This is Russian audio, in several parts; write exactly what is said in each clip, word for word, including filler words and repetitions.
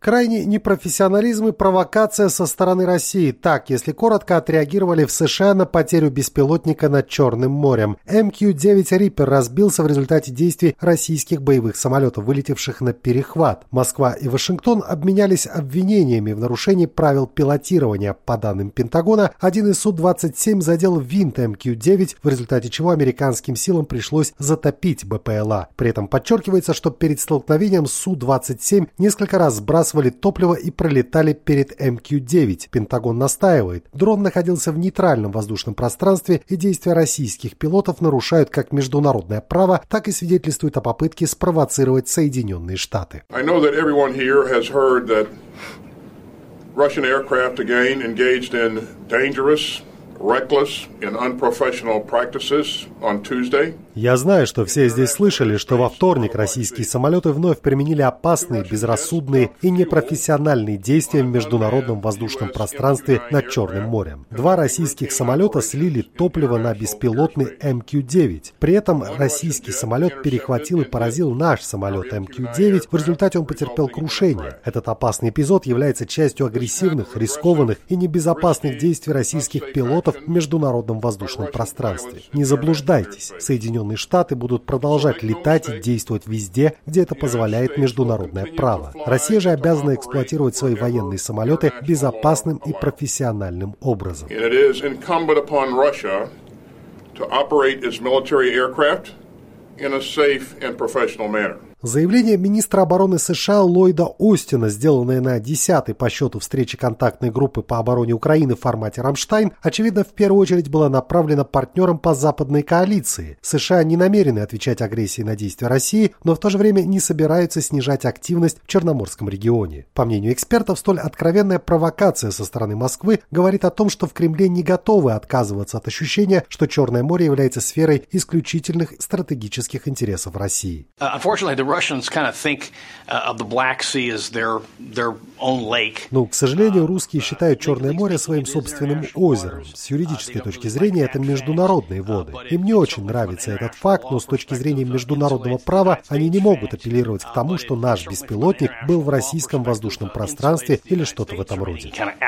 Крайний непрофессионализм и провокация со стороны России. Так, если коротко, отреагировали в США на потерю беспилотника над Черным морем. эм кью девять Reaper разбился в результате действий российских боевых самолетов, вылетевших на перехват. Москва и Вашингтон обменялись обвинениями в нарушении правил пилотирования. По данным Пентагона, один из Су двадцать семь задел винт эм кью девять, в результате чего американским силам пришлось затопить бэ пэ эл а. При этом подчеркивается, что перед столкновением Су двадцать семь несколько раз сбрасывали топливо и пролетали перед эм кью девять. Пентагон настаивает. Дрон находился в нейтральном воздушном пространстве, и действия российских пилотов нарушают как международное право, так и свидетельствуют о попытке спровоцировать Соединенные Штаты. I know that everyone here has heard that Russian aircraft again engaged in dangerous, reckless and unprofessional practices on Tuesday. Я знаю, что все здесь слышали, что во вторник российские самолеты вновь применили опасные, безрассудные и непрофессиональные действия в международном воздушном пространстве над Черным морем. Два российских самолета слили топливо на беспилотный эм кью девять. При этом российский самолет перехватил и поразил наш самолет эм кью девять. В результате он потерпел крушение. Этот опасный эпизод является частью агрессивных, рискованных и небезопасных действий российских пилотов в международном воздушном пространстве. Не заблуждайтесь, Соединенные Штаты будут продолжать летать и действовать везде, где это позволяет международное право. Россия же обязана эксплуатировать свои военные самолеты безопасным и профессиональным образом. Заявление министра обороны США Ллойда Остина, сделанное на десятой по счету встрече контактной группы по обороне Украины в формате «Рамштайн», очевидно, в первую очередь было направлено партнерам по западной коалиции. США не намерены отвечать агрессией на действия России, но в то же время не собираются снижать активность в Черноморском регионе. По мнению экспертов, столь откровенная провокация со стороны Москвы говорит о том, что в Кремле не готовы отказываться от ощущения, что Черное море является сферой исключительных стратегических интересов России. Ну, к сожалению, русские считают Черное море своим собственным озером. С юридической точки зрения это международные воды. Им не очень нравится этот факт, но с точки зрения международного права они не могут апеллировать к тому, что наш беспилотник был в российском воздушном пространстве или что-то в этом роде.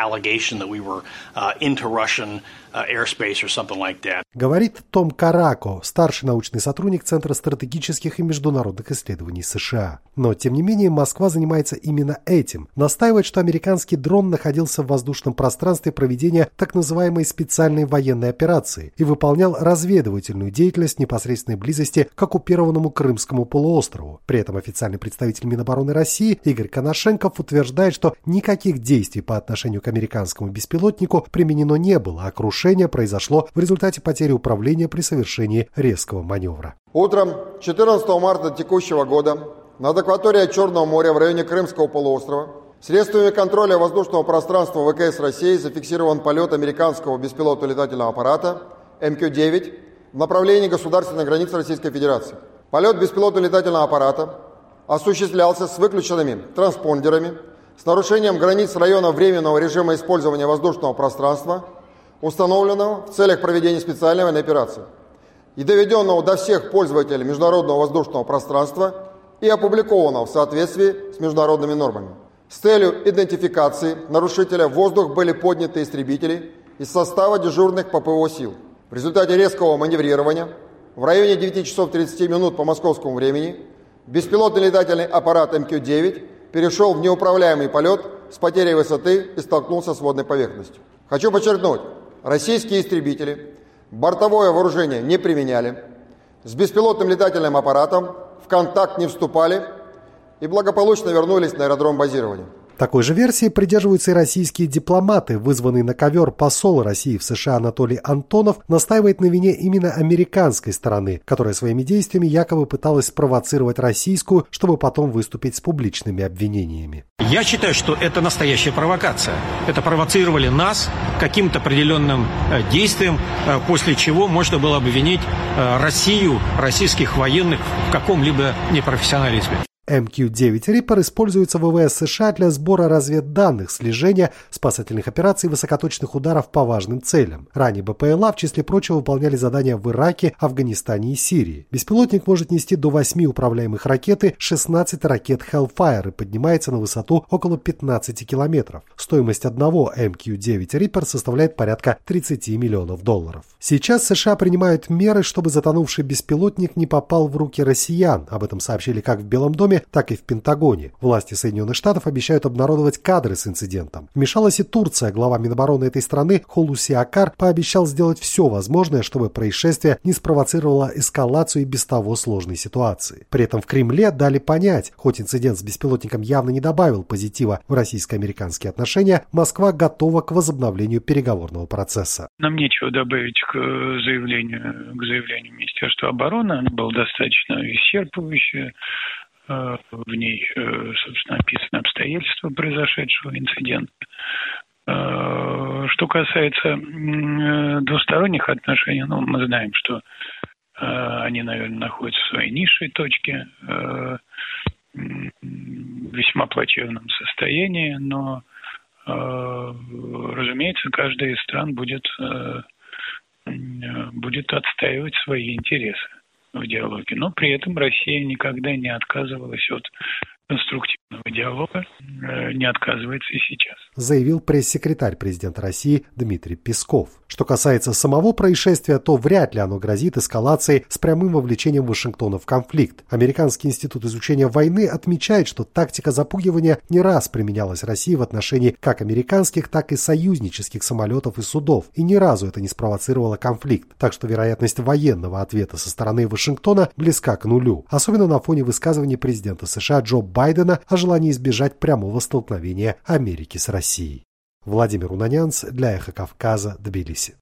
Говорит Том Карако, старший научный сотрудник Центра стратегических и международных исследований США. Но, тем не менее, Москва занимается именно этим. Настаивает, что американский дрон находился в воздушном пространстве проведения так называемой специальной военной операции и выполнял разведывательную деятельность в непосредственной близости к оккупированному Крымскому полуострову. При этом официальный представитель Минобороны России Игорь Коношенков утверждает, что никаких действий по отношению к американскому беспилотнику применено не было, а крушение произошло в результате потери управления при совершении резкого маневра. Утром четырнадцатого марта текущего года над акваторией Черного моря в районе Крымского полуострова средствами контроля воздушного пространства вэ ка эс России зафиксирован полет американского беспилотного летательного аппарата эм кью девять в направлении государственной границы Российской Федерации. Полет беспилотного летательного аппарата осуществлялся с выключенными транспондерами, с нарушением границ района временного режима использования воздушного пространства, установленного в целях проведения специальной военной операции и доведенного до всех пользователей международного воздушного пространства и опубликованного в соответствии с международными нормами. С целью идентификации нарушителя в воздух были подняты истребители из состава дежурных пэ пэ о сил. В результате резкого маневрирования в районе девяти часов тридцати минут по московскому времени беспилотный летательный аппарат эм кью девять перешел в неуправляемый полет с потерей высоты и столкнулся с водной поверхностью. Хочу подчеркнуть, российские истребители бортовое вооружение не применяли, с беспилотным летательным аппаратом в контакт не вступали и благополучно вернулись на аэродром базирования. Такой же версии придерживаются и российские дипломаты. Вызванный на ковер посол России в США Анатолий Антонов настаивает на вине именно американской стороны, которая своими действиями якобы пыталась спровоцировать российскую, чтобы потом выступить с публичными обвинениями. Я считаю, что это настоящая провокация. Это провоцировали нас каким-то определенным действием, после чего можно было обвинить Россию, российских военных в каком-либо непрофессионализме. эм кью девять Reaper используется в ВВС США для сбора разведданных, слежения, спасательных операций и высокоточных ударов по важным целям. Ранее БПЛА, в числе прочего, выполняли задания в Ираке, Афганистане и Сирии. Беспилотник может нести до восьми управляемых ракет и шестнадцать ракет Hellfire и поднимается на высоту около пятнадцати километров. Стоимость одного эм кью девять Reaper составляет порядка тридцати миллионов долларов. Сейчас США принимают меры, чтобы затонувший беспилотник не попал в руки россиян. Об этом сообщили как в Белом доме, так и в Пентагоне. Власти Соединенных Штатов обещают обнародовать кадры с инцидентом. Вмешалась и Турция. Глава Минобороны этой страны Хулуси Акар пообещал сделать все возможное, чтобы происшествие не спровоцировало эскалацию и без того сложной ситуации. При этом в Кремле дали понять, хоть инцидент с беспилотником явно не добавил позитива в российско-американские отношения, Москва готова к возобновлению переговорного процесса. Нам нечего добавить к заявлению, к заявлению Министерства обороны. Оно было достаточно исчерпывающее. В ней, собственно, описаны обстоятельства произошедшего инцидента. Что касается двусторонних отношений, ну, мы знаем, что они, наверное, находятся в своей низшей точке, в весьма плачевном состоянии, но, разумеется, каждая из стран будет, будет отстаивать свои интересы в диалоге. Но при этом Россия никогда не отказывалась от конструктивного диалога, не отказывается и сейчас. Заявил пресс-секретарь президента России Дмитрий Песков. Что касается самого происшествия, то вряд ли оно грозит эскалацией с прямым вовлечением Вашингтона в конфликт. Американский институт изучения войны отмечает, что тактика запугивания не раз применялась России в отношении как американских, так и союзнических самолетов и судов, и ни разу это не спровоцировало конфликт. Так что вероятность военного ответа со стороны Вашингтона близка к нулю, особенно на фоне высказываний президента США Джо Байдена о желании избежать прямого столкновения Америки с Россией. Владимир Унанянц для Эхо Кавказа, Тбилиси.